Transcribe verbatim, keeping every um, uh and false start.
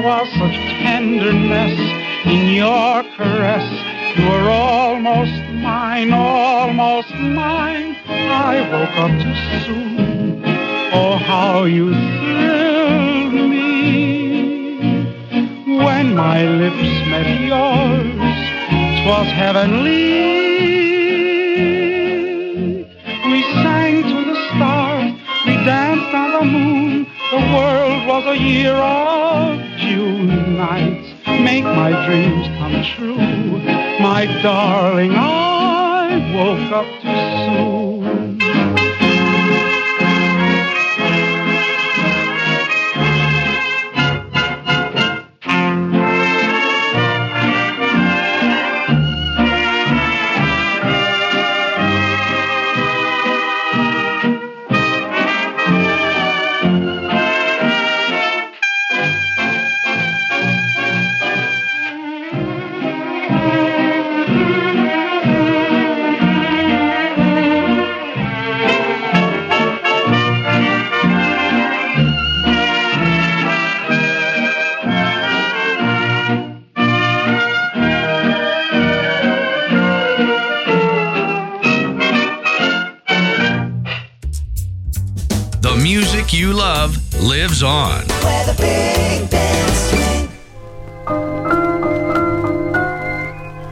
was such tenderness in your caress. You were almost mine, almost mine. I woke up too soon. Oh, how you thrilled me when my lips met yours. 'Twas heavenly. We sang to the stars, we danced on the moon. The world was a year of June nights. Make my dreams come true. My darling, I woke up too soon. The music you love lives on. Where the